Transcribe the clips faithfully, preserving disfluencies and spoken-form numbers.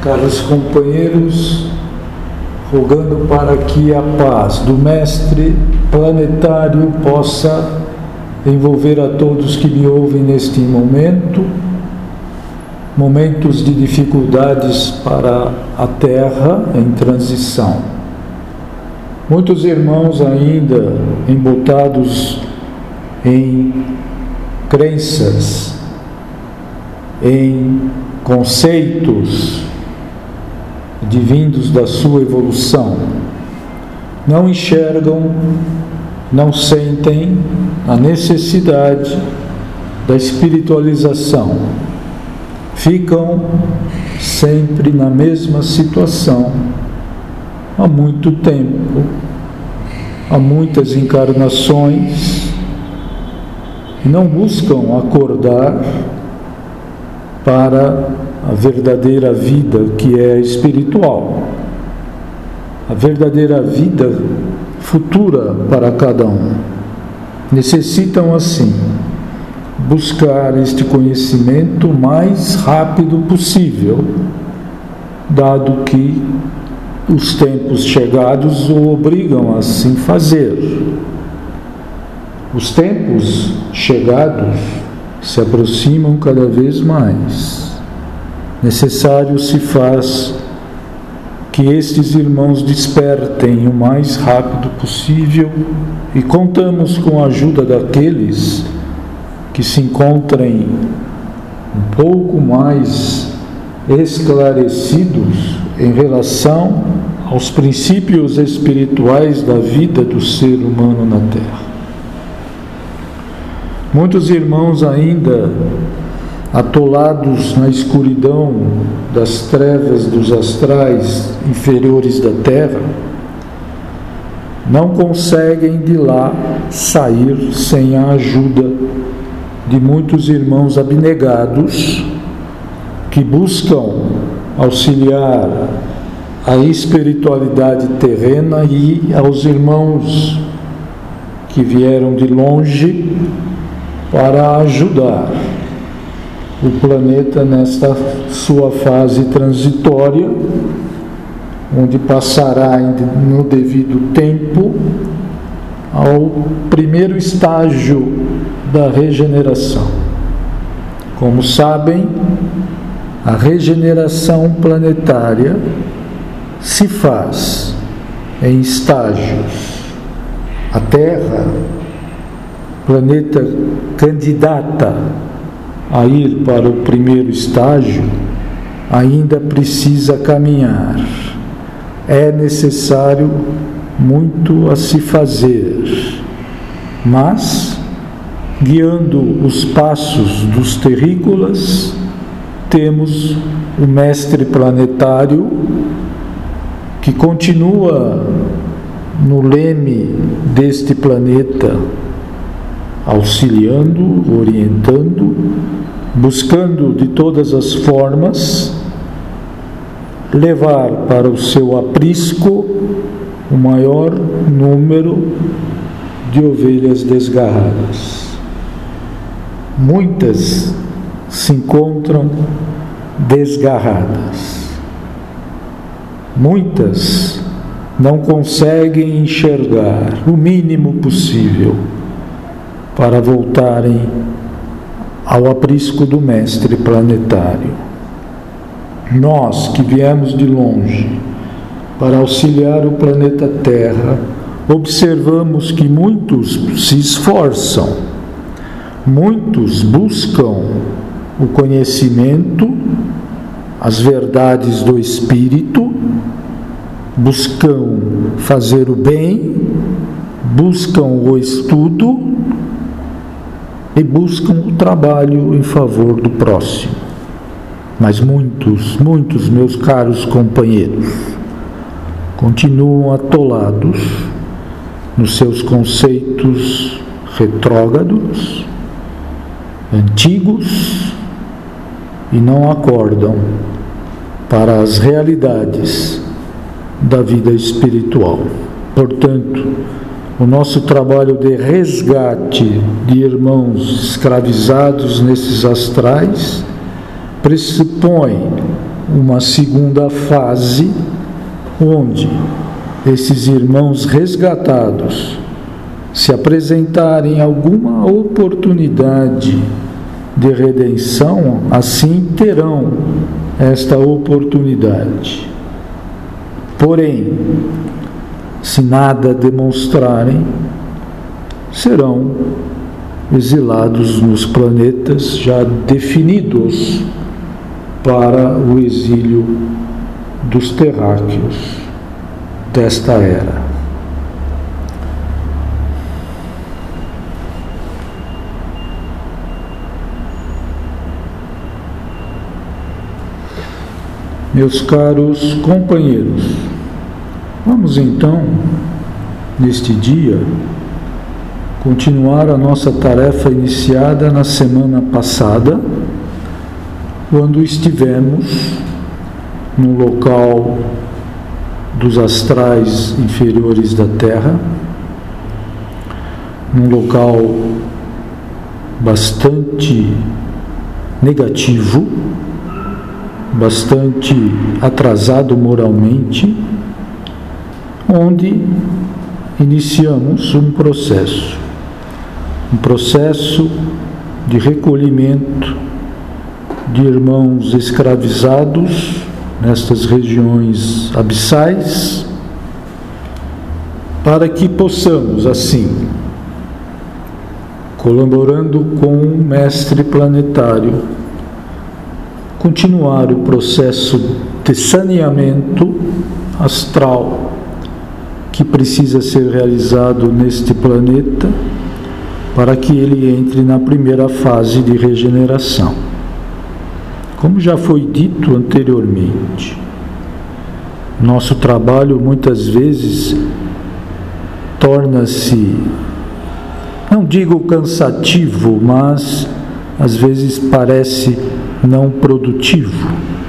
Caros companheiros, rogando para que a paz do Mestre planetário possa envolver a todos que me ouvem neste momento, momentos de dificuldades para a Terra em transição. Muitos irmãos ainda embotados em crenças, em conceitos divindos da sua evolução, não enxergam, não sentem a necessidade da espiritualização, ficam sempre na mesma situação há muito tempo, há muitas encarnações, e não buscam acordar para a verdadeira vida que é espiritual, a verdadeira vida futura para cada um. Necessitam, assim, buscar este conhecimento o mais rápido possível, dado que os tempos chegados o obrigam a assim fazer. Os tempos chegados se aproximam cada vez mais. Necessário se faz que estes irmãos despertem o mais rápido possível, e contamos com a ajuda daqueles que se encontrem um pouco mais esclarecidos em relação aos princípios espirituais da vida do ser humano na Terra. Muitos irmãos ainda atolados na escuridão das trevas dos astrais inferiores da Terra, não conseguem de lá sair sem a ajuda de muitos irmãos abnegados que buscam auxiliar a espiritualidade terrena e aos irmãos que vieram de longe para ajudar o planeta nesta sua fase transitória, onde passará no devido tempo ao primeiro estágio da regeneração. Como sabem, a regeneração planetária se faz em estágios. A Terra, planeta candidata a ir para o primeiro estágio, ainda precisa caminhar. É necessário muito a se fazer, mas, guiando os passos dos terrícolas, temos o Mestre Planetário, que continua no leme deste planeta, auxiliando, orientando, buscando de todas as formas levar para o seu aprisco o maior número de ovelhas desgarradas. Muitas se encontram desgarradas. Muitas não conseguem enxergar o mínimo possível para voltarem ao aprisco do Mestre Planetário. Nós que viemos de longe para auxiliar o planeta Terra, observamos que muitos se esforçam, muitos buscam o conhecimento, as verdades do Espírito, buscam fazer o bem, buscam o estudo e buscam o trabalho em favor do próximo. Mas muitos, muitos meus caros companheiros continuam atolados nos seus conceitos retrógrados, antigos, e não acordam para as realidades da vida espiritual. Portanto, o nosso trabalho de resgate de irmãos escravizados nesses astrais pressupõe uma segunda fase, onde esses irmãos resgatados, se apresentarem alguma oportunidade de redenção, assim terão esta oportunidade. Porém, se nada demonstrarem, serão exilados nos planetas já definidos para o exílio dos terráqueos desta era. Meus caros companheiros, vamos então, neste dia, continuar a nossa tarefa iniciada na semana passada, quando estivemos no local dos astrais inferiores da Terra, num local bastante negativo, bastante atrasado moralmente, onde iniciamos um processo, um processo de recolhimento de irmãos escravizados nestas regiões abissais, para que possamos, assim, colaborando com o Mestre Planetário, continuar o processo de saneamento astral que precisa ser realizado neste planeta para que ele entre na primeira fase de regeneração. Como já foi dito anteriormente, nosso trabalho muitas vezes torna-se, não digo cansativo, mas às vezes parece não produtivo,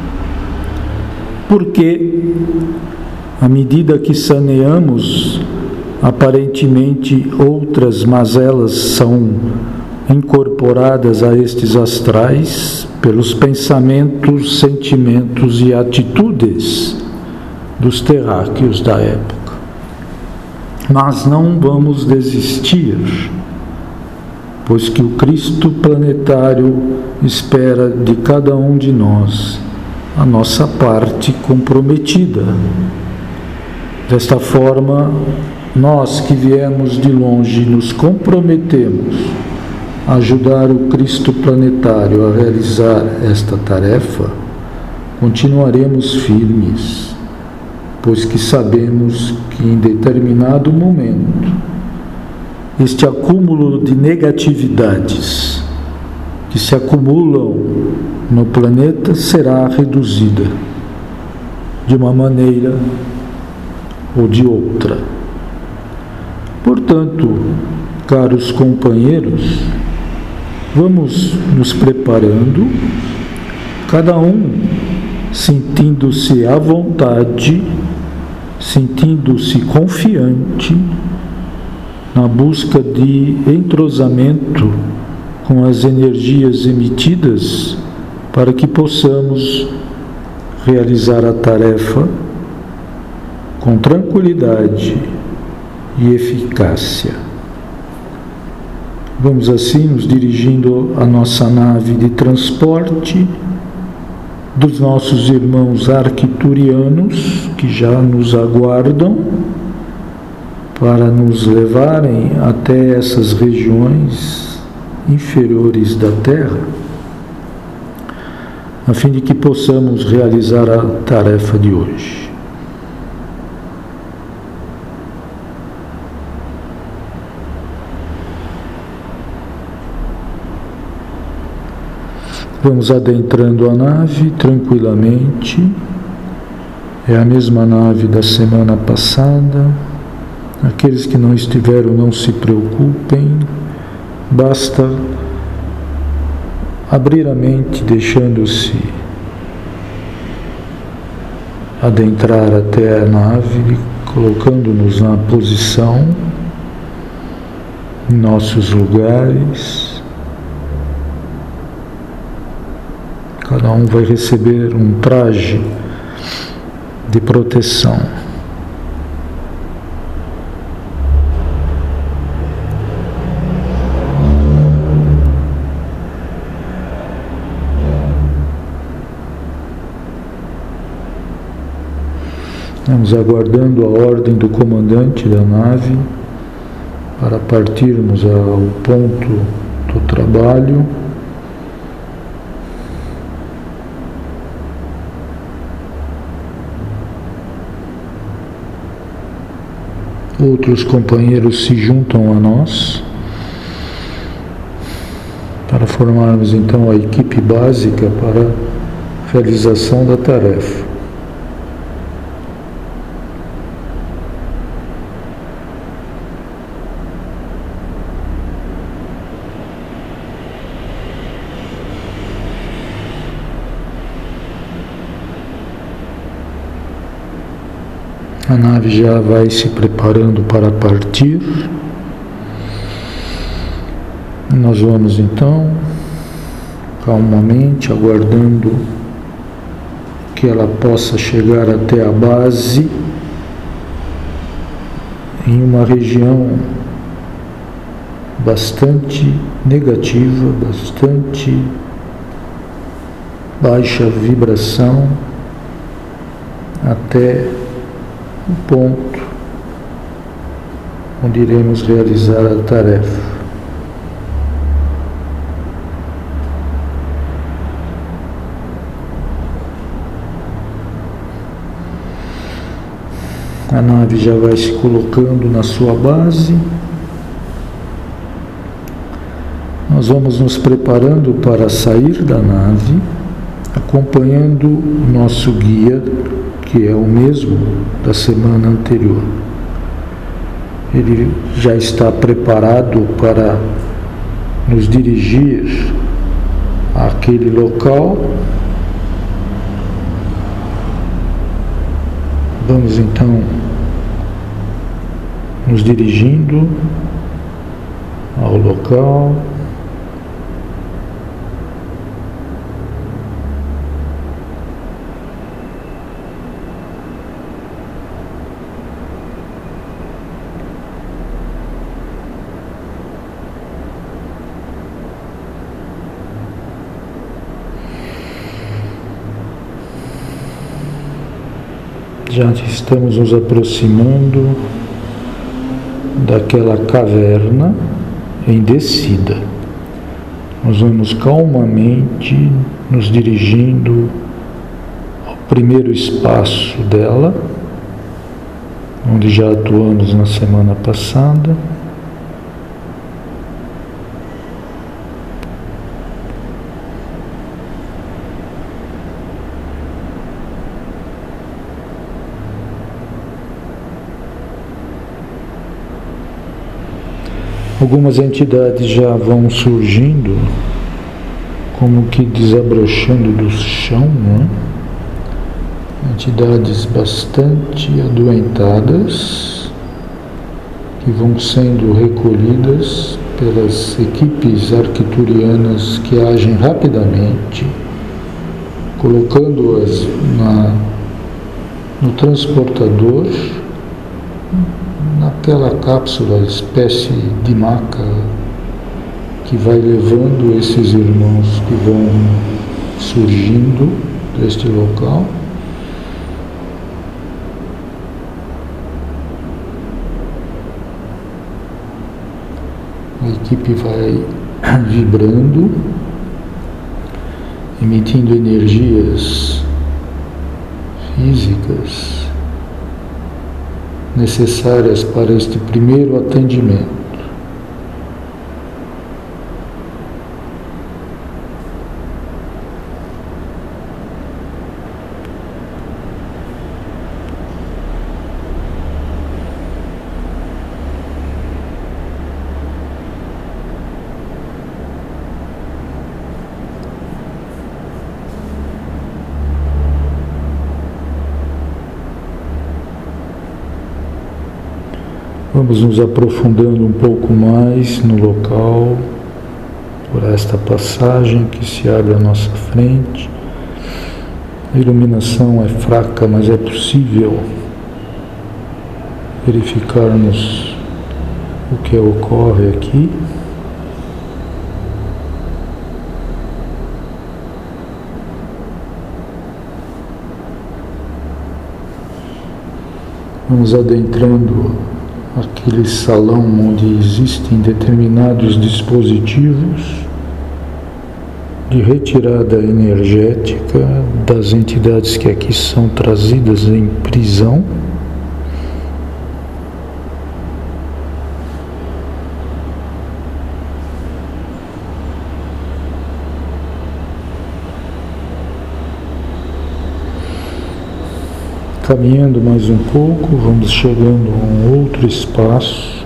porque à medida que saneamos, aparentemente outras mazelas são incorporadas a estes astrais pelos pensamentos, sentimentos e atitudes dos terráqueos da época. Mas não vamos desistir, pois que o Cristo planetário espera de cada um de nós a nossa parte comprometida. Desta forma, nós que viemos de longe nos comprometemos a ajudar o Cristo planetário a realizar esta tarefa, continuaremos firmes, pois que sabemos que em determinado momento este acúmulo de negatividades que se acumulam no planeta será reduzida de uma maneira ou de outra. Portanto, caros companheiros, vamos nos preparando, cada um sentindo-se à vontade, sentindo-se confiante na busca de entrosamento com as energias emitidas para que possamos realizar a tarefa com tranquilidade e eficácia. Vamos assim nos dirigindo à nossa nave de transporte dos nossos irmãos arcturianos que já nos aguardam para nos levarem até essas regiões inferiores da Terra, a fim de que possamos realizar a tarefa de hoje. Vamos adentrando a nave tranquilamente. É a mesma nave da semana passada. Aqueles que não estiveram, não se preocupem. Basta abrir a mente, deixando-se adentrar até a nave, colocando-nos na posição, em nossos lugares. Cada um vai receber um traje de proteção. Estamos aguardando a ordem do comandante da nave para partirmos ao ponto do trabalho. Outros companheiros se juntam a nós para formarmos então a equipe básica para a realização da tarefa. A nave já vai se preparando para partir. Nós vamos então, calmamente, aguardando que ela possa chegar até a base, em uma região bastante negativa, bastante baixa vibração, até o ponto onde iremos realizar a tarefa. A nave já vai se colocando na sua base. Nós vamos nos preparando para sair da nave, acompanhando o nosso guia, que é o mesmo da semana anterior. Ele já está preparado para nos dirigir àquele local. Vamos então nos dirigindo ao local. Já estamos nos aproximando daquela caverna em descida. Nós vamos calmamente nos dirigindo ao primeiro espaço dela, onde já atuamos na semana passada. Algumas entidades já vão surgindo, como que desabrochando do chão, né? Entidades bastante adoentadas, que vão sendo recolhidas pelas equipes arcturianas que agem rapidamente, colocando-as na, no transportador, naquela cápsula, espécie de maca, que vai levando esses irmãos que vão surgindo deste local. A equipe vai vibrando, emitindo energias físicas necessárias para este primeiro atendimento. Vamos nos aprofundando um pouco mais no local, por esta passagem que se abre à nossa frente. A iluminação é fraca, mas é possível verificarmos o que ocorre aqui. Vamos adentrando aquele salão onde existem determinados dispositivos de retirada energética das entidades que aqui são trazidas em prisão. Caminhando mais um pouco, vamos chegando a um outro espaço.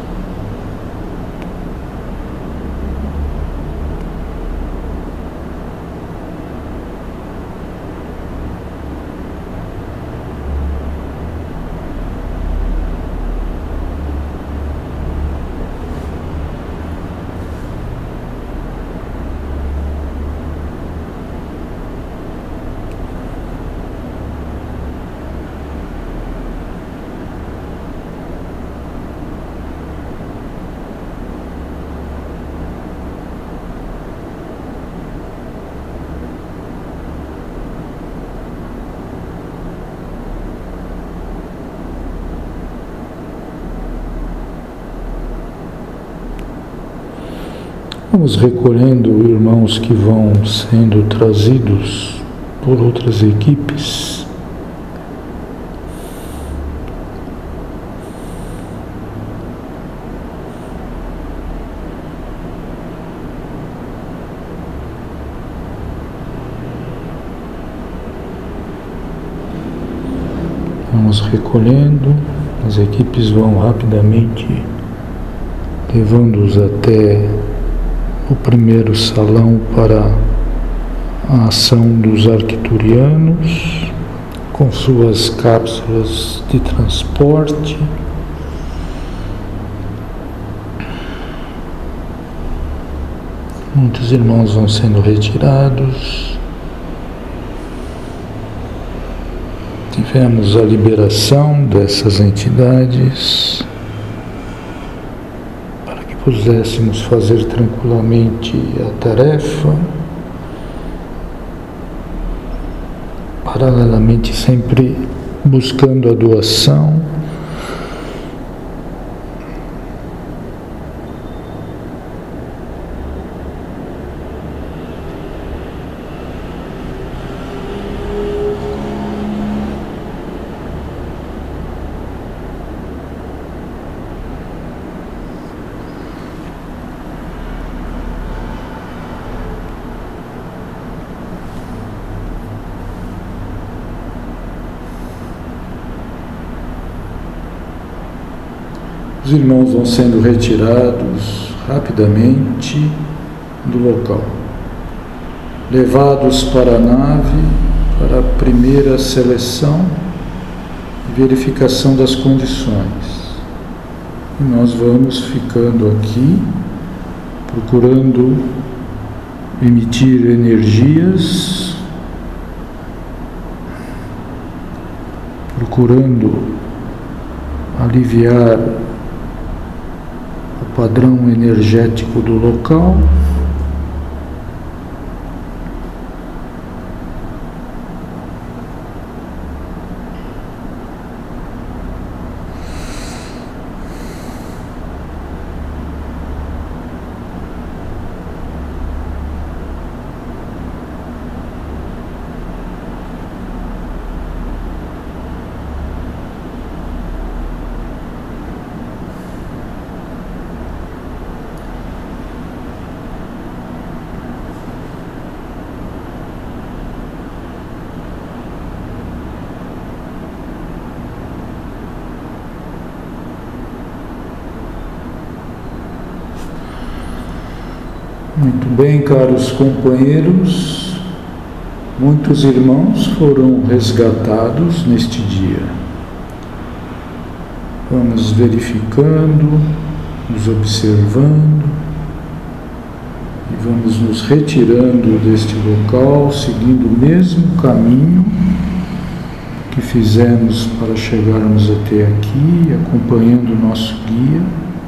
Vamos recolhendo irmãos que vão sendo trazidos por outras equipes. Vamos recolhendo, as equipes vão rapidamente levando-os até o primeiro salão para a ação dos arcturianos, com suas cápsulas de transporte. Muitos irmãos vão sendo retirados. Tivemos a liberação dessas entidades, pudéssemos fazer tranquilamente a tarefa, paralelamente sempre buscando a doação. Os irmãos vão sendo retirados rapidamente do local, levados para a nave para a primeira seleção e verificação das condições. E nós vamos ficando aqui, procurando emitir energias, procurando aliviar o padrão energético do local. Muito bem, caros companheiros, muitos irmãos foram resgatados neste dia. Vamos verificando, nos observando e vamos nos retirando deste local, seguindo o mesmo caminho que fizemos para chegarmos até aqui, acompanhando o nosso guia.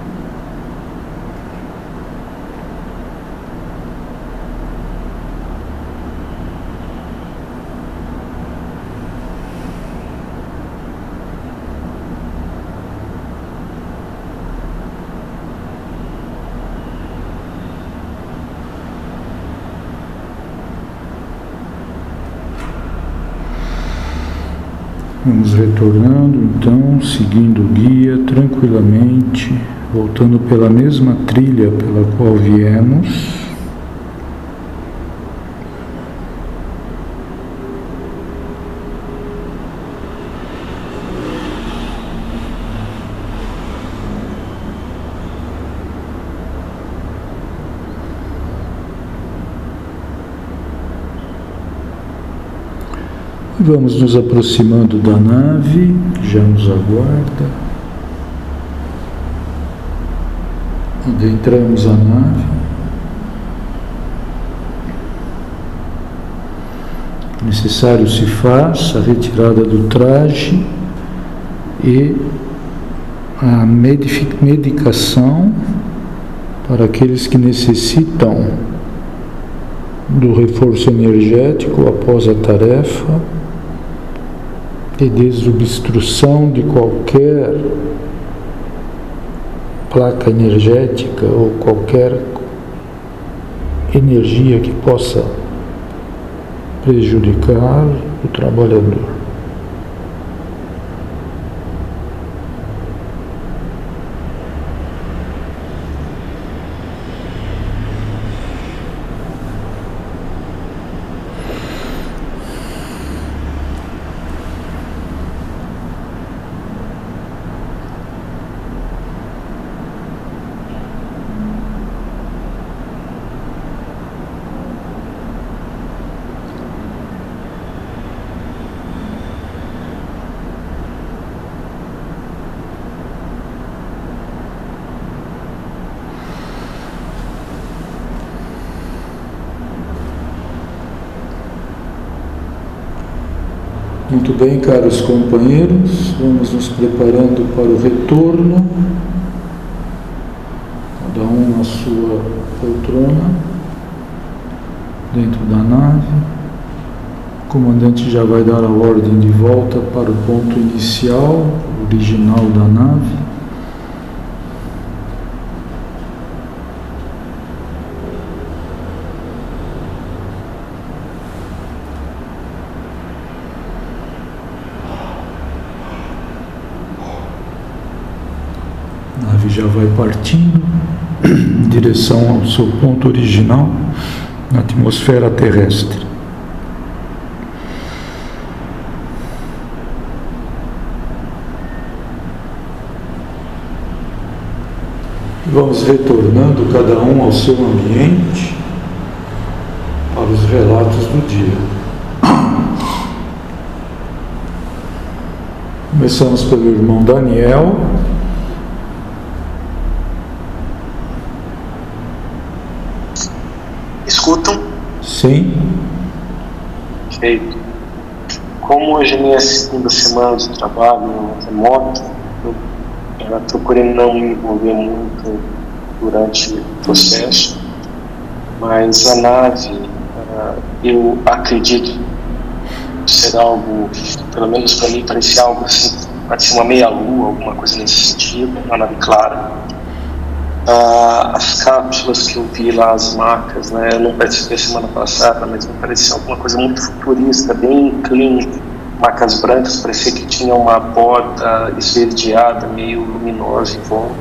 Vamos retornando, então, seguindo o guia tranquilamente, voltando pela mesma trilha pela qual viemos. Vamos nos aproximando da nave, que já nos aguarda. Adentramos a nave. Necessário se faz a retirada do traje e a medicação para aqueles que necessitam do reforço energético após a tarefa e desobstrução de qualquer placa energética ou qualquer energia que possa prejudicar o trabalhador. Muito bem, caros companheiros, vamos nos preparando para o retorno, cada um na sua poltrona, dentro da nave. O comandante já vai dar a ordem de volta para o ponto inicial, original da nave. A nave já vai partindo em direção ao seu ponto original, na atmosfera terrestre. Vamos retornando cada um ao seu ambiente para os relatos do dia. Começamos pelo irmão Daniel. Escutam? Sim. Perfeito. Como hoje é minha segunda semana de trabalho remoto, eu já procurei não me envolver muito durante o processo, mas a nave, eu acredito ser algo, pelo menos para mim, parecia algo assim, pode ser uma meia-lua, alguma coisa nesse sentido, uma nave clara. Ah, as cápsulas que eu vi lá, as marcas, né, eu não participei semana passada, mas me parecia alguma coisa muito futurista, bem clean, marcas brancas, parecia que tinha uma borda esverdeada, meio luminosa em volta.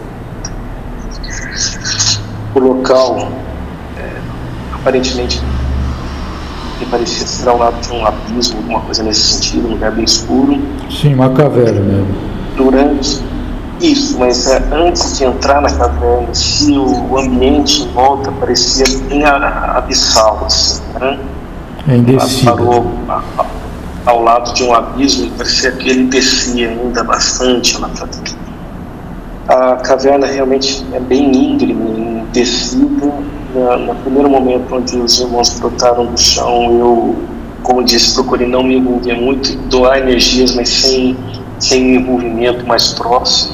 O local, é, aparentemente, me parecia ser ao lado de um abismo, alguma coisa nesse sentido, um lugar bem escuro. Sim, uma caverna. Durante isso, mas é, antes de entrar na caverna, se o ambiente em volta parecia bem abissal, assim, né? É indecível. Parou a, a, ao lado de um abismo, parecia que ele descia ainda bastante lá para dentro. A caverna realmente é bem íngreme em descida na, no primeiro momento onde os irmãos brotaram do chão, eu, como disse, procurei não me envolver muito, doar energias, mas sem, sem envolvimento mais próximo.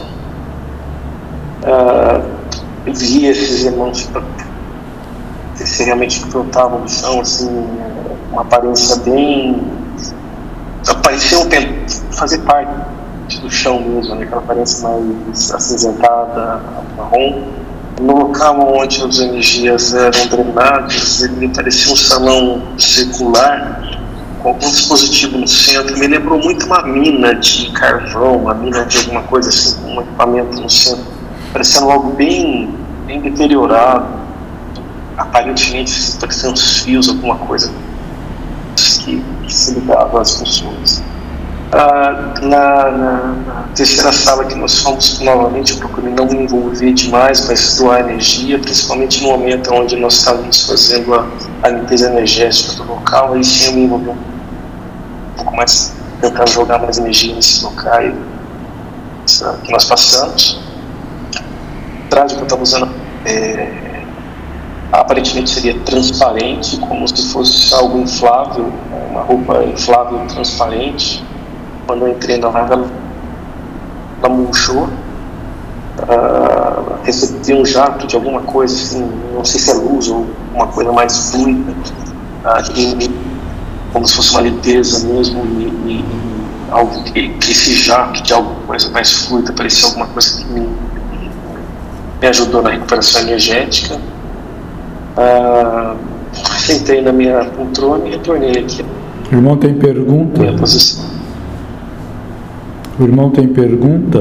Uh, vi esses irmãos se realmente brotavam do chão, assim, uma aparência bem... pareciam fazer parte do chão mesmo, né? Aquela aparência mais acinzentada, marrom. No local onde as energias eram drenadas, ele me parecia um salão circular com algum dispositivo no centro. Me lembrou muito uma mina de carvão, uma mina de alguma coisa assim, com um equipamento no centro, parecendo algo bem, bem deteriorado. Aparentemente pareciam uns fios, alguma coisa que, que se ligava às funções. Ah, na, na, na terceira sala que nós fomos, novamente eu procurei não me envolver demais, mas doar energia, principalmente no momento onde nós estávamos fazendo a, a limpeza energética do local. Aí sim eu me envolvi um pouco mais, tentando jogar mais energia nesses locais que nós passamos. O traje que eu estava usando é, aparentemente seria transparente, como se fosse algo inflável, uma roupa inflável transparente. Quando eu entrei na vaga, ela murchou, uh, recebi um jato de alguma coisa, assim, não sei se é luz ou uma coisa mais fluida, uh, e, como se fosse uma limpeza mesmo, e, e, e algo que, que esse jato de alguma coisa mais fluida parecia alguma coisa que me, me ajudou na recuperação energética. Uh, sentei na minha poltrona e retornei aqui. O irmão tem pergunta? Minha posição. O irmão tem pergunta?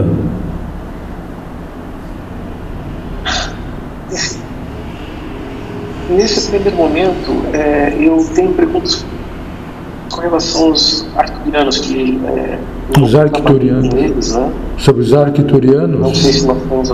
Nesse primeiro momento, é, eu tenho perguntas com relação aos arcturianos, que é, os arcturianos, eles, né? Sobre os arcturianos? Não sei se nós temos...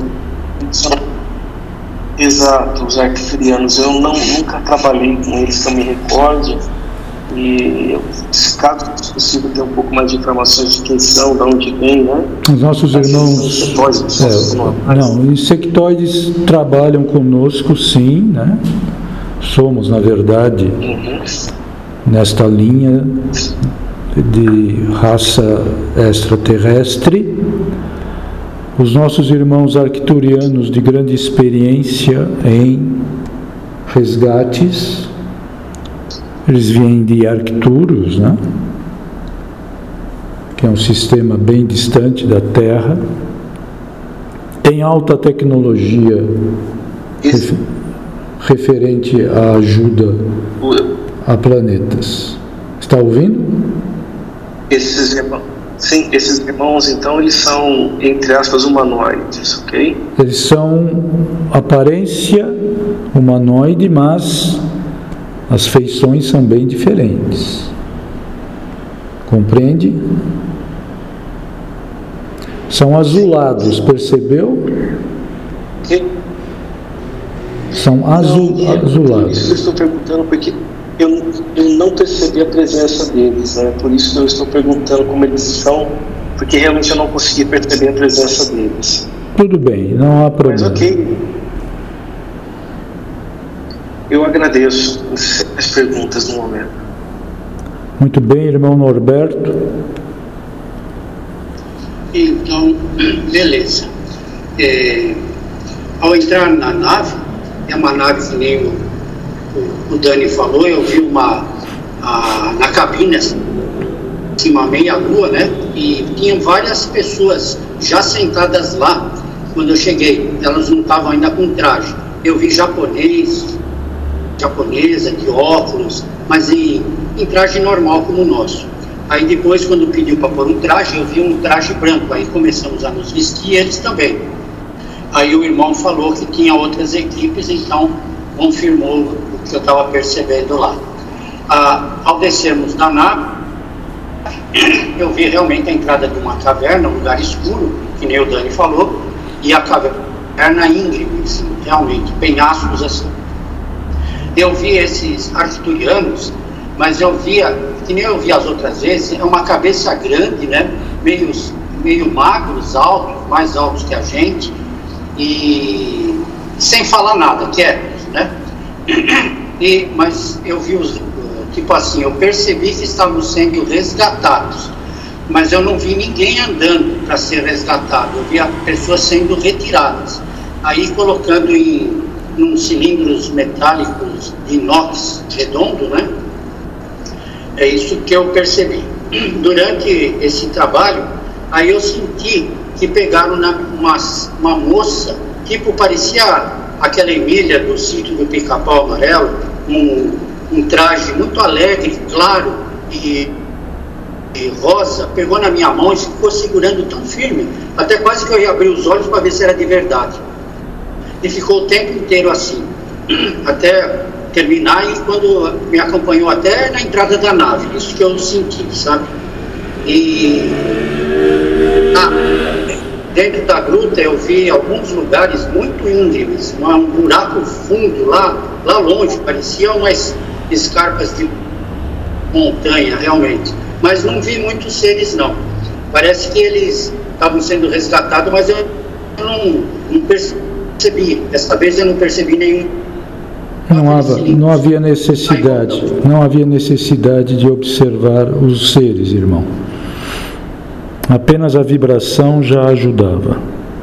Exato, os arcturianos. Eu não, nunca trabalhei com eles, que eu me recorde. E, caso fosse possível, ter um pouco mais de informações de quem são, de onde vem, né? Os nossos As irmãos... Sectóides, é, não, os sectóides trabalham conosco, sim, né? Somos, na verdade, uhum. nesta linha de raça extraterrestre. Os nossos irmãos arcturianos de grande experiência em resgates, eles vêm de Arcturus, né? Que é um sistema bem distante da Terra, tem alta tecnologia ref, referente à ajuda a planetas. Está ouvindo? Esses irmãos, sim, esses irmãos, então, eles são, entre aspas, humanoides, ok? Eles são aparência humanoide, mas as feições são bem diferentes. Compreende? São azulados, percebeu? Sim. São azul, não, azulados. Isso eu estou perguntando porque eu, eu não percebi a presença deles, né? Por isso eu estou perguntando como eles são, porque realmente eu não consegui perceber a presença deles. Tudo bem, não há problema. Mas ok. Eu agradeço as perguntas no momento. Muito bem, irmão Norberto. Então, beleza. É, ao entrar na nave, é uma nave que nem o, o, o Dani falou, eu vi uma a, na cabine acima meia lua, né? E tinham várias pessoas já sentadas lá quando eu cheguei. Elas não estavam ainda com traje. Eu vi japonês, japonesa, de óculos, mas em, em traje normal como o nosso. Aí depois, quando pediu para pôr um traje, eu vi um traje branco. Aí começamos a nos vestir, eles também. Aí o irmão falou que tinha outras equipes, então confirmou o que eu estava percebendo lá. Ah, ao descermos da nave, eu vi realmente a entrada de uma caverna, um lugar escuro, que nem o Dani falou, e a caverna íngreme, assim, realmente, penhascos assim. Eu vi esses arcturianos, mas eu via, que nem eu vi as outras vezes, é uma cabeça grande, né? Meio, meio magros, altos, mais altos que a gente, e sem falar nada, quietos, né? E, mas eu vi os, tipo assim, eu percebi que estavam sendo resgatados, mas eu não vi ninguém andando para ser resgatado, eu vi as pessoas sendo retiradas, aí colocando em, em cilindros metálicos de inox redondo, né? É isso que eu percebi. Durante esse trabalho, aí eu senti que pegaram na, uma, uma moça, tipo, parecia aquela Emília do sítio do Pica-Pau Amarelo, um, um traje muito alegre, claro e, e rosa, pegou na minha mão e ficou segurando tão firme, até quase que eu ia abrir os olhos para ver se era de verdade. E ficou o tempo inteiro assim, até terminar, e quando me acompanhou até na entrada da nave, isso que eu senti, sabe? E ah, dentro da gruta eu vi alguns lugares muito íngremes, um buraco fundo lá, lá longe, parecia umas escarpas de montanha realmente, mas não vi muitos seres não, parece que eles estavam sendo resgatados, mas eu não, não percebi, dessa vez eu não percebi nenhum. Não havia, não havia necessidade, não havia necessidade de observar os seres, irmão. Apenas a vibração já ajudava.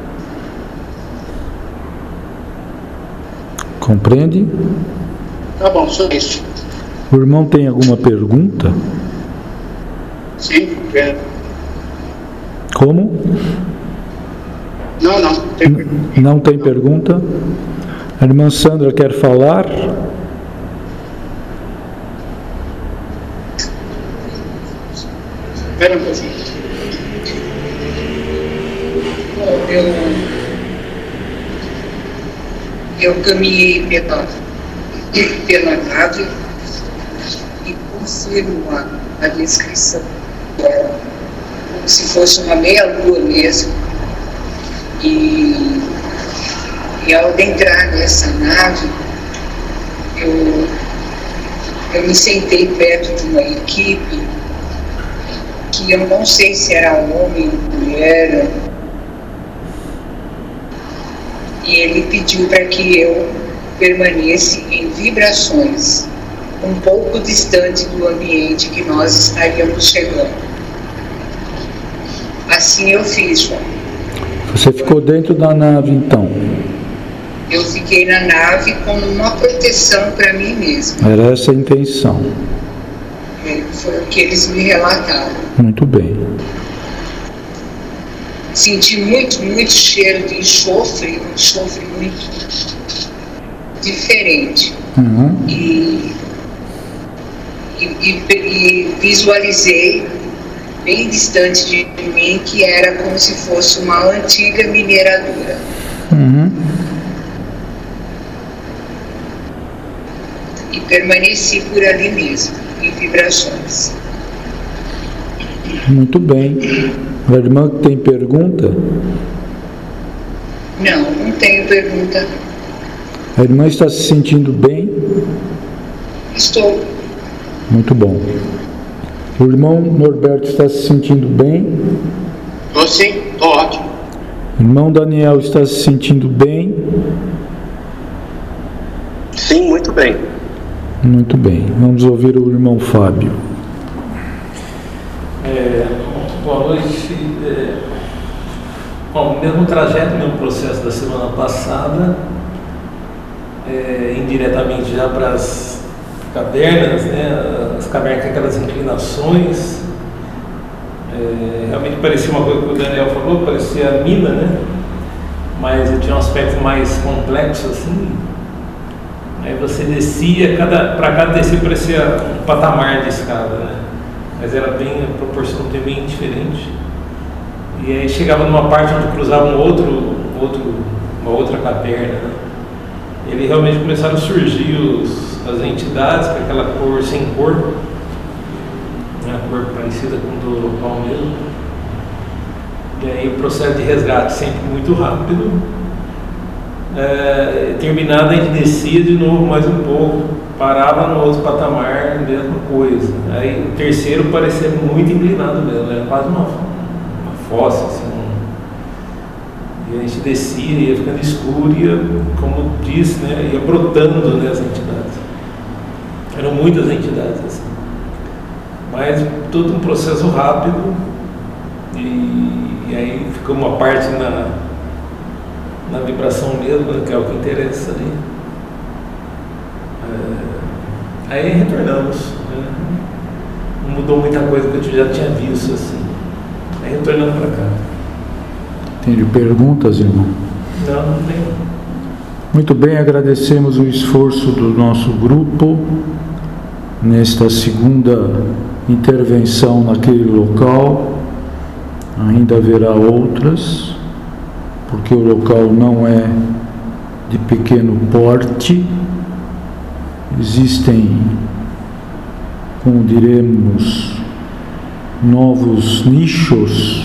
Compreende? Tá bom, só isso. O irmão tem alguma pergunta? Sim, é. Como? Não, não. Tem... Não tem pergunta? A irmã Sandra quer falar? Espera um pouquinho. Eu, eu caminhei pela, pela nave e confirmo a, a descrição dela, como se fosse uma meia-lua mesmo. E E ao entrar nessa nave, eu, eu me sentei perto de uma equipe que eu não sei se era homem ou mulher, e ele pediu para que eu permanecesse em vibrações, um pouco distante do ambiente que nós estaríamos chegando. Assim eu fiz, João. Você ficou dentro da nave, então? Eu fiquei na nave como uma proteção para mim mesma. Era essa a intenção. É, foi o que eles me relataram. Muito bem. Senti muito, muito cheiro de enxofre, um enxofre muito diferente. Uhum. E, e, e, e visualizei bem distante de mim que era como se fosse uma antiga mineradora. Uhum. E permaneci por ali mesmo, em vibrações. Muito bem. A irmã tem pergunta? Não, não tenho pergunta. A irmã está se sentindo bem? Estou. Muito bom. O irmão Norberto está se sentindo bem? Estou sim, estou ótimo. O irmão Daniel está se sentindo bem? Sim, muito bem. Muito bem. Vamos ouvir o irmão Fábio. É, boa noite. É, bom, mesmo trajeto, mesmo processo da semana passada, é, indiretamente já para as cavernas, né, as cavernas com aquelas inclinações, é, realmente parecia uma coisa que o Daniel falou, parecia mina, né, mas tinha um aspecto mais complexo assim. Aí você descia, cada, para cada descer parecia um patamar de escada, né? Mas era bem, a proporção bem diferente. E aí chegava numa parte onde cruzava um outro, outro, uma outra caverna, né? E ali realmente começaram a surgir os, as entidades com aquela cor sem cor, né? A cor parecida com o do local mesmo. E aí o processo de resgate sempre muito rápido. É, terminado, a gente descia de novo mais um pouco, parava no outro patamar, mesma coisa. Aí o terceiro parecia muito inclinado mesmo, era quase uma, uma fossa assim. E a gente descia, ia ficando escuro, ia, como disse, né, ia brotando, né, as entidades. Eram muitas entidades, assim. Mas todo um processo rápido, e, e aí ficou uma parte na, na vibração mesmo, né, que é o que interessa ali. É, aí retornamos, né? Não mudou muita coisa que eu já tinha visto, assim. Aí retornamos para cá. Tem perguntas, irmão? Não, não tem. Muito bem, agradecemos o esforço do nosso grupo nesta segunda intervenção naquele local. Ainda haverá outras, porque o local não é de pequeno porte. Existem, como diremos, novos nichos,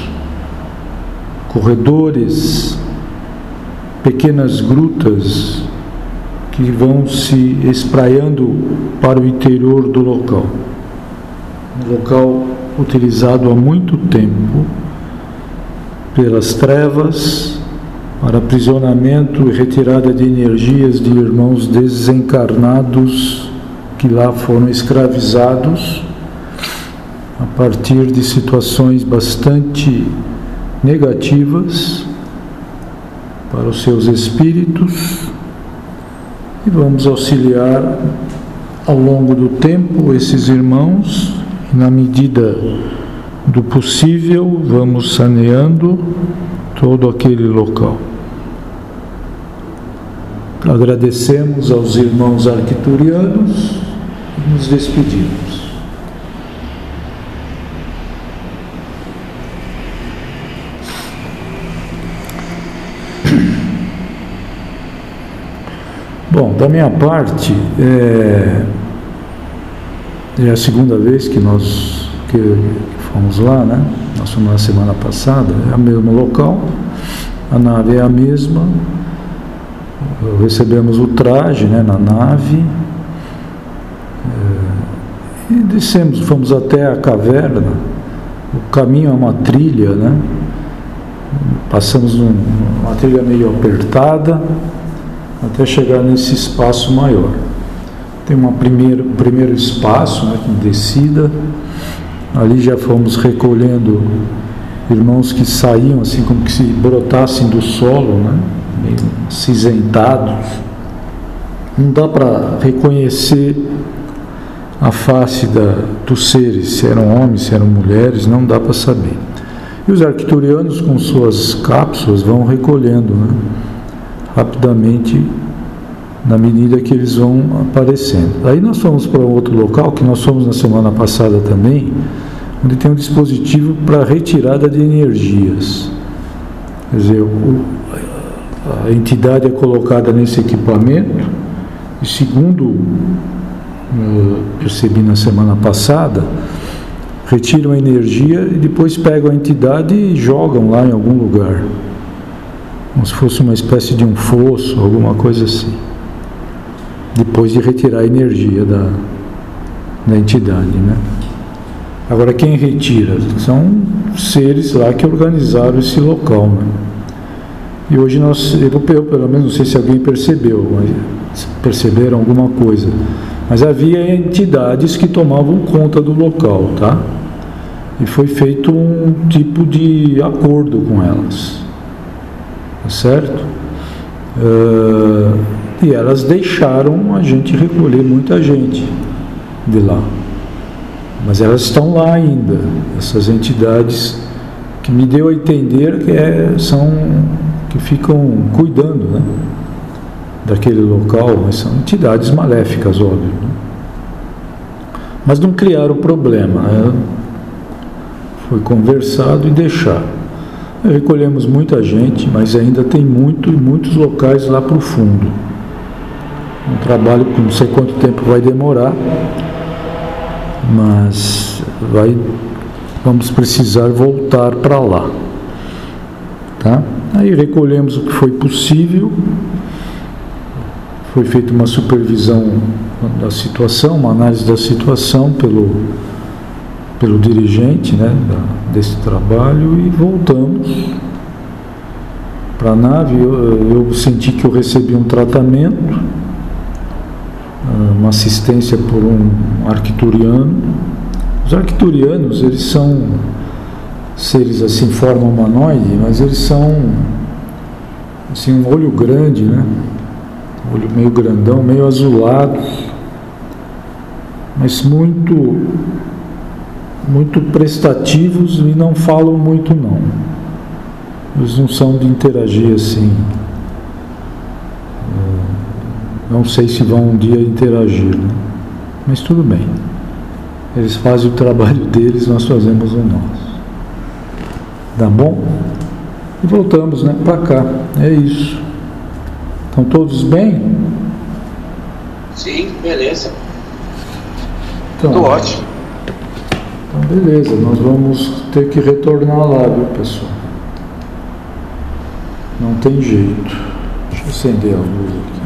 corredores, pequenas grutas que vão se espraiando para o interior do local. Um local utilizado há muito tempo pelas trevas para aprisionamento e retirada de energias de irmãos desencarnados que lá foram escravizados a partir de situações bastante negativas para os seus espíritos, e vamos auxiliar ao longo do tempo esses irmãos, e na medida do possível vamos saneando todo aquele local. Agradecemos aos irmãos arcturianos e nos despedimos. Bom, da minha parte, é, é a segunda vez que nós que fomos lá, né? Nós fomos na semana passada, é o mesmo local, a nave é a mesma, recebemos o traje, né, na nave, é, e descemos, fomos até a caverna. O caminho é uma trilha, né? Passamos num, uma trilha meio apertada, até chegar nesse espaço maior. Tem uma primeira, um primeiro espaço, né, com descida. Ali já fomos recolhendo irmãos que saíam assim como que se brotassem do solo, né, meio acinzentados. Não dá para reconhecer a face da, dos seres, se eram homens, se eram mulheres, não dá para saber. E os arcturianos com suas cápsulas vão recolhendo, né, rapidamente, na medida que eles vão aparecendo. Aí nós fomos para um outro local, que nós fomos na semana passada também, onde tem um dispositivo para retirada de energias. Quer dizer, o, a entidade é colocada nesse equipamento, e segundo eu percebi na semana passada, retiram a energia e depois pegam a entidade e jogam lá em algum lugar, como se fosse uma espécie de um fosso, alguma coisa assim, depois de retirar a energia da, da entidade, né? Agora, quem retira? São seres lá que organizaram esse local, né? E hoje nós, eu, pelo menos, não sei se alguém percebeu, mas perceberam alguma coisa, mas havia entidades que tomavam conta do local, tá? E foi feito um tipo de acordo com elas, tá certo? Uh, e elas deixaram a gente recolher muita gente de lá, mas elas estão lá ainda, essas entidades que me deu a entender que é, são que ficam cuidando, né, daquele local, mas são entidades maléficas, óbvio, né? Mas não criaram problema, né? Foi conversado e deixaram. Recolhemos muita gente, mas ainda tem muito e muitos locais lá para o fundo. Um trabalho que não sei quanto tempo vai demorar, mas vai, vamos precisar voltar para lá, tá? Aí recolhemos o que foi possível, foi feita uma supervisão da situação, uma análise da situação pelo, pelo dirigente, né, da, desse trabalho, e voltamos. para a nave. Eu, eu senti que eu recebi um tratamento, uma assistência por um arcturiano. Os arcturianos, eles são seres assim, forma humanoide, mas eles são assim, um olho grande, né? Olho meio grandão, meio azulado, mas muito muito prestativos e não falam muito não. Eles não são de interagir assim. Não sei se vão um dia interagir, né? Mas tudo bem. Eles fazem o trabalho deles, nós fazemos o nosso. Tá bom? E voltamos, né, para cá. É isso. Estão todos bem? Sim, beleza. Então, Tudo ótimo. Então, beleza. Nós vamos ter que retornar lá, viu, pessoal? Não tem jeito. Deixa eu acender a luz aqui.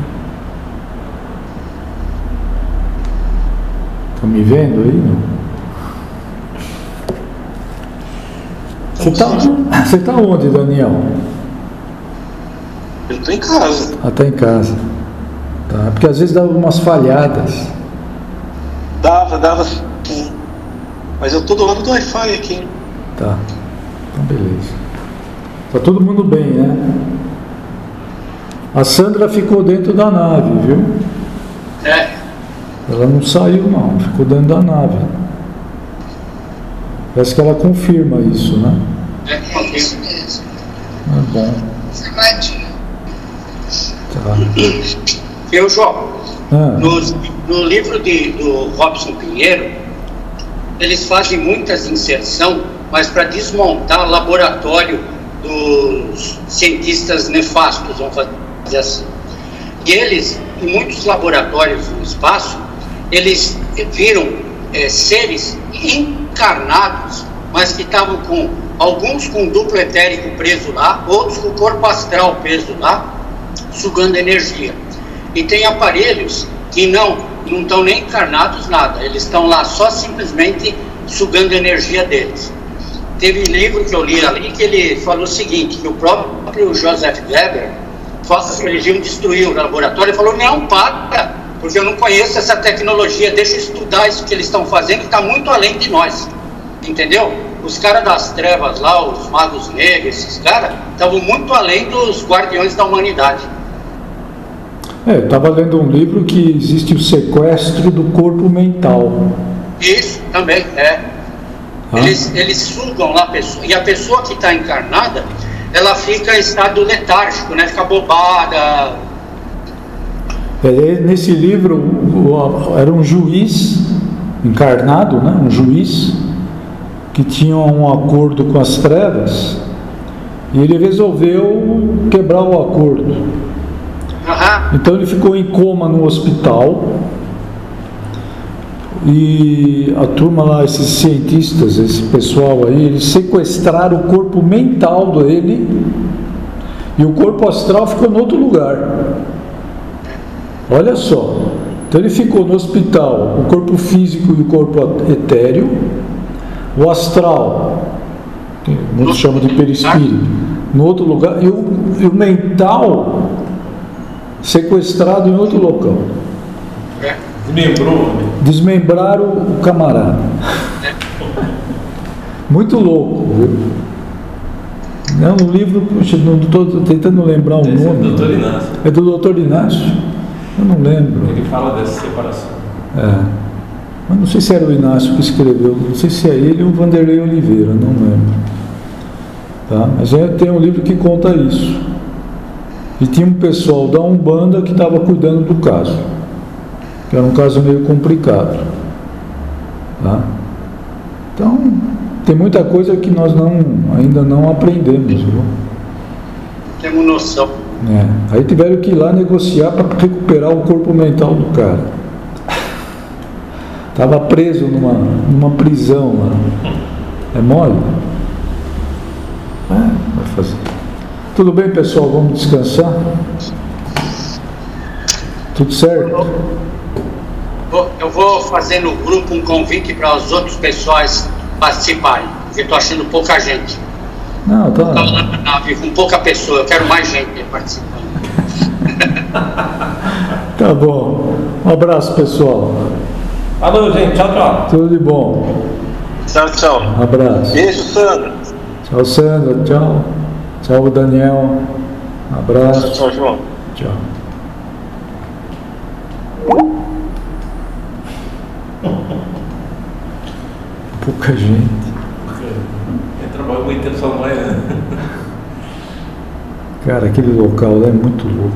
Estão me vendo aí? Não? Você está você tá onde, Daniel? Eu estou em casa. Ah, está em casa. Tá, porque às vezes dá umas falhadas. Dava, dava sim. Mas eu estou do lado do Wi-Fi aqui. Tá. Então, beleza. Tá todo mundo bem, né? A Sandra ficou dentro da nave, viu? É. Ela não saiu, não. Ficou dentro da nave. Parece que ela confirma isso, né? É isso mesmo. É bom. Chamadinho. Tá. Eu, João, Ah, no, no livro de, do Robson Pinheiro, eles fazem muitas inserções, mas para desmontar laboratório dos cientistas nefastos, vamos fazer assim. E eles, em muitos laboratórios no espaço, eles viram é, seres encarnados, mas que estavam com, alguns com duplo etérico preso lá, outros com corpo astral preso lá, sugando energia. E tem aparelhos que não não estão nem encarnados nada, eles estão lá só simplesmente sugando a energia deles. Teve um livro que eu li ali que ele falou o seguinte, que o próprio Joseph Weber falou que eles iam destruir o laboratório. Ele falou, não, para, porque eu não conheço essa tecnologia, deixa eu estudar isso que eles estão fazendo, que está muito além de nós, entendeu? Os caras das trevas lá, os magos negros, esses caras, estavam muito além dos guardiões da humanidade. é, eu estava lendo um livro que existe o sequestro do corpo mental. Isso também, é. Ah. Eles, eles sugam lá a pessoa, e a pessoa que está encarnada, ela fica em estado letárgico, né? Fica bobada. É, nesse livro, o- o- era um juiz encarnado, né? Um juiz que tinha um acordo com as trevas e ele resolveu quebrar o acordo. Aham. Então ele ficou em coma no hospital e a turma lá, esses cientistas, esse pessoal aí, eles sequestraram o corpo mental dele e o corpo astral ficou em outro lugar. Olha só, então ele ficou no hospital, o corpo físico e o corpo etéreo, o astral, que muitos chamam de perispírito, no outro lugar, e o, e o mental sequestrado em outro local. Desmembrou. Desmembraram o camarada. Muito louco, viu? Não, no livro, puxa, não estou tentando lembrar o Esse é o nome. doutor Inácio. É do doutor Inácio? Eu não lembro. Ele fala dessa separação. É. Mas não sei se era o Inácio que escreveu, não sei se é ele ou o Vanderlei Oliveira, não lembro. Tá? Mas é, tem um livro que conta isso. E tinha um pessoal da Umbanda que estava cuidando do caso, que era um caso meio complicado. Tá? Então, tem muita coisa que nós não, ainda não aprendemos. Viu? Temos noção. É. Aí tiveram que ir lá negociar para recuperar o corpo mental do cara. Estava preso numa, numa prisão lá. É mole? É, vai fazer. Tudo bem, pessoal? Vamos descansar? Tudo certo? Vou- Eu vou fazer no grupo um convite para os outros pessoais participarem, porque estou achando pouca gente. Não, tá. Estava lá na nave com pouca pessoa, eu quero mais gente participando. Tá bom. Um abraço, pessoal. Falou, gente. Tchau, tchau. Tudo de bom. Tchau, tchau. Um abraço. Beijo, Sandra. Tchau, Sandra. Tchau. Tchau, Daniel. Um abraço. Tchau, tchau, João. Tchau. Pouca gente. Eu trabalho muito tempo só mais, né? Cara, aquele local lá é muito louco.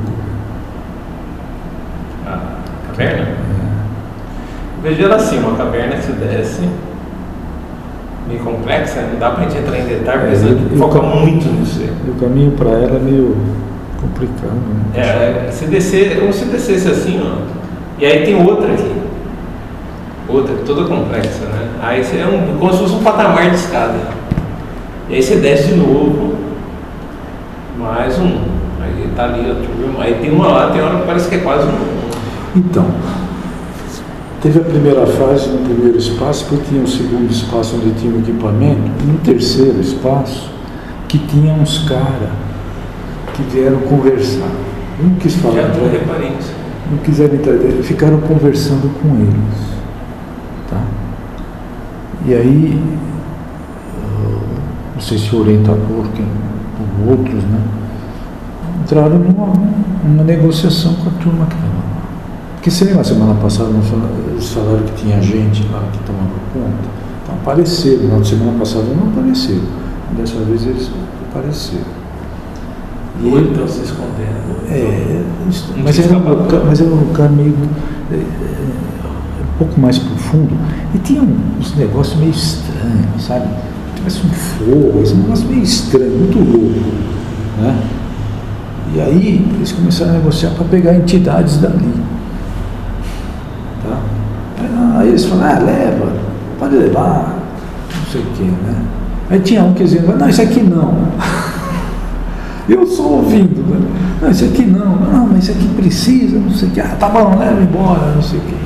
A caverna? Veja ela assim, uma caverna que se desce, meio complexa, não dá pra gente entrar em detalhes, É, porque e- foca e o- muito nisso aí. E o caminho para ela é meio complicado, né? É, se descer, é como se descesse assim, ó. E aí tem outra aqui. Outra, toda complexa, né? Aí você é um, como se fosse um patamar de escada. E aí você desce de novo. Mais um. Aí tá ali a turma. Aí tem uma lá, tem hora que parece que é quase um. Então, teve a primeira fase no primeiro espaço, que tinha um segundo espaço onde tinha o equipamento, e um terceiro espaço que tinha uns caras que vieram conversar. Eu não quis falar Já pra não eles, reparei nisso. não quiseram entrar dentro, ficaram conversando com eles. Tá? E aí, uh, não sei se o orientador, quem, ou outros, né? Entraram numa, numa negociação com a turma que estava lá. Porque se lembra, semana passada eles falaram que tinha gente lá que tomava conta, então apareceram, na semana passada não apareceram, dessa vez eles apareceram. E ele estão se escondendo. É, mas era, um lugar, mas era um lugar meio é, é, um pouco mais profundo e tinha uns negócios meio estranhos, sabe? Tivesse um fogo, esse negócio meio estranho, muito louco, né? E aí eles começaram a negociar para pegar entidades dali. Tá? Aí eles falaram, ah, leva, pode levar, não sei o que, né? Aí tinha um que dizia, não, isso aqui não. Eu só ouvindo, né? Não, isso aqui não, não, mas isso aqui precisa, não sei o que, ah, tá bom, leva embora, não sei o que.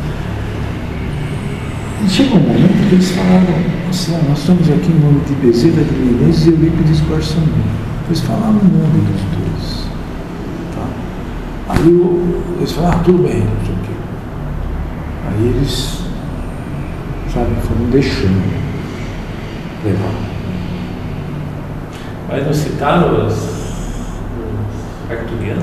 E chegou um momento que eles falaram assim, ah, nós estamos aqui em nome de Bezerra de Menezes e Eurípides Barçanui. Eles falaram o nome dos dois. Tá? Aí eu, eles falaram, ah, tudo bem, não sei o que. Aí eles, sabe, foram deixando levar. Mas não citaram os, os arcturianos?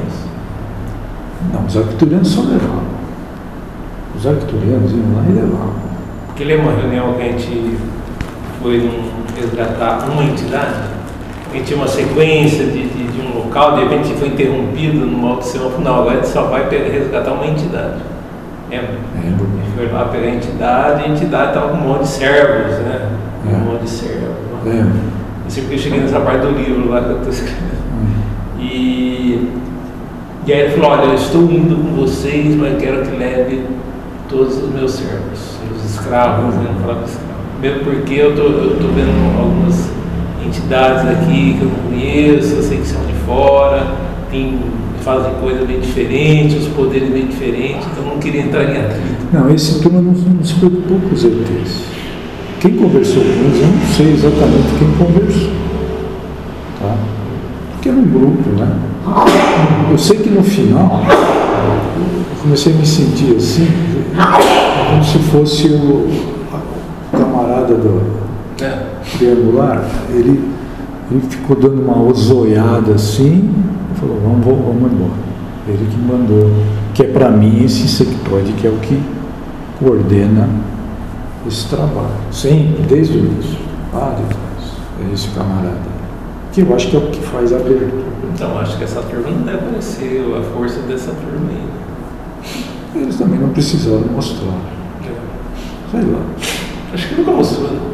Não, os arcturianos só levavam. Os arcturianos iam lá e levavam. Porque lembra uma reunião que a gente foi num, resgatar uma entidade? A gente tinha uma sequência de, de, de um local, de repente foi interrompido numa outra semana, não, agora a gente só vai pegar, resgatar uma entidade. Lembra? É, A gente foi lá pegar a entidade e a entidade estava com um monte de servos, né? É. Um monte de servos. Lembra? Assim, porque eu cheguei nessa parte do livro lá que eu estou escrevendo. Hum. E, e aí ele falou, olha, eu estou indo com vocês, mas quero que leve todos os meus servos, os escravos, né? Não falava escravo. Mesmo porque eu tô, estou vendo algumas entidades aqui que eu não conheço, eu sei que são de fora, tem, fazem coisas bem diferentes, os poderes bem diferentes, então eu não queria entrar em atrito. Não, esse turma não, não se preocupou com os E Tês. Quem conversou com eles, eu não sei exatamente quem conversou. Tá? Porque era um grupo, né? Eu sei que no final eu comecei a me sentir assim, como se fosse o, o camarada do É. triangular. Ele, ele ficou dando uma zoiada assim e falou, vamos, vamos embora. Ele que mandou, que é para mim esse sectoide, que é o que coordena esse trabalho, sempre, desde o início, lá de trás, é esse camarada, que eu acho que é o que faz a abertura. Então, acho que essa turma não deve conhecer a força dessa turma aí. Eles também não precisaram mostrar, sei lá. Acho que nunca mostrou, né?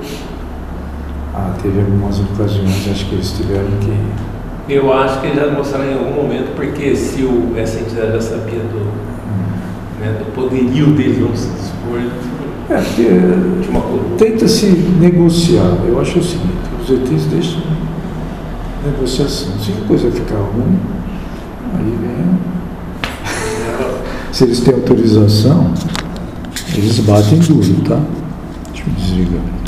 Ah, teve algumas ocasiões, acho que eles tiveram que... Eu acho que eles já mostraram em algum momento, porque se o, essa entidade já sabia do, Hum. né, do poderio deles, vamos supor, É, porque de uma coisa. tenta-se negociar. Eu acho o seguinte, os E Tês deixam negociação. Se a coisa ficar ruim, aí vem... Se eles têm autorização, eles batem duro, tá? Deixa eu desligar.